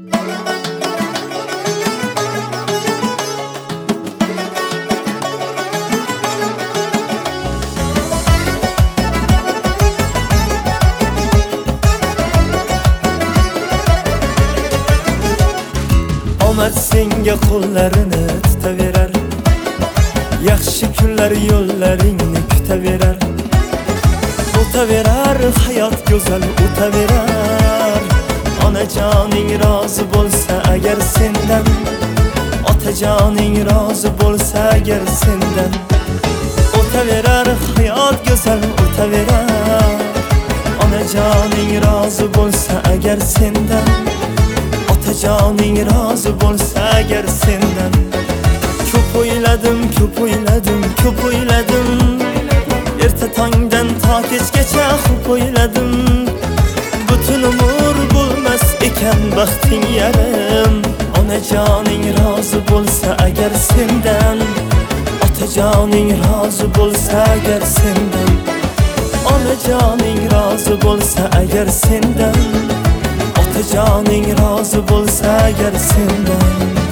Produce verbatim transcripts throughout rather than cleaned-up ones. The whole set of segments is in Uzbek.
Omad senga qo'llarini tutaverar, yaxshi kunlar yo'llaringni kutaverar. O'taverar hayot go'zal o'taverar. Onajoning rozi bo'lsa agar sendan, otajoning rozi bo'lsa agar sendan. O'taverar hayot go'zal o'taverar. Onajoning rozi bo'lsa agar sendan, otajoning rozi bo'lsa agar sendan. Ko'p o'yladim, ko'p o'yladim, ko'p o'yladim. Erta tongdan to kechgacha ko'p o'yladim. Butun umr bo'lmas ekan baxting yarim. Onajoning rozi bo'lsa agar sendan, otajoning rozi bo'lsa agar sendan. Onajoning rozi bo'lsa agar sendan, otajoning rozi bo'lsa agar sendan.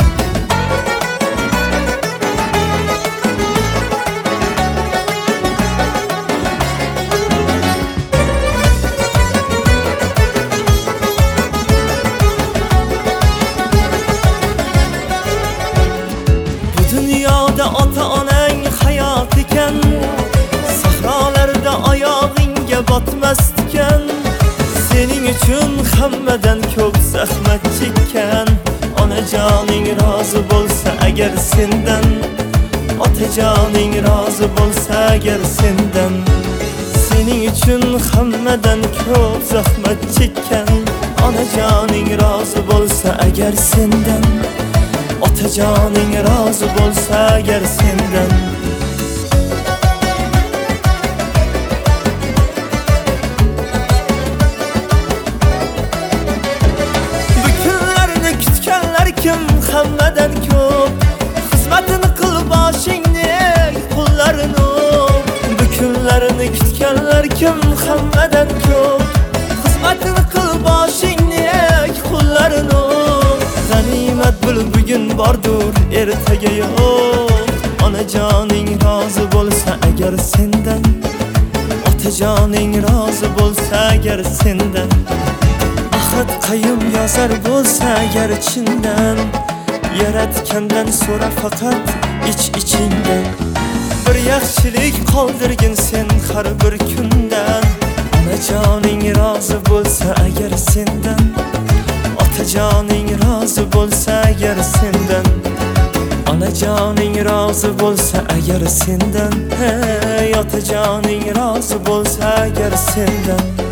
Bu dunyoda ota-onang hayot ekan, sahrolarda oyog'ingga botmasdikan. Sening uchun hammadan ko'p zahmat chekkan. Onajoning rozi bo'lsa agar sendan, otajoning rozi bo'lsa agar sendan. Sening uchun hammadan ko'p zahmat chekkan. Onajoning rozi bo'lsa agar sendan, otajoning rozi bo'lsa agar sendan. Kim hammadan ko'p xizmatini qil boshingni qo'llarini. Bu kunlarni kutganlar kim hammadan ko'p xizmatini qil boshingni qo'llarini. G'animat bil bugun bordur ertaga yo'q. Onajoning rozi bo'lsa agar sendan, otajoning rozi bo'lsa agar sendan. Ahad qayum yozar bo'lsa agar chindan, yaratgandan so'ra faqat ich-ichingdan. Bir yaxshilik qoldirgin sen har bir kundan. Onajoning rozi bo'lsa agar sendan, otajoning rozi bo'lsa agar sendan. Onajoning rozi bo'lsa agar sendan, hey otajoning rozi bo'lsa agar sendan.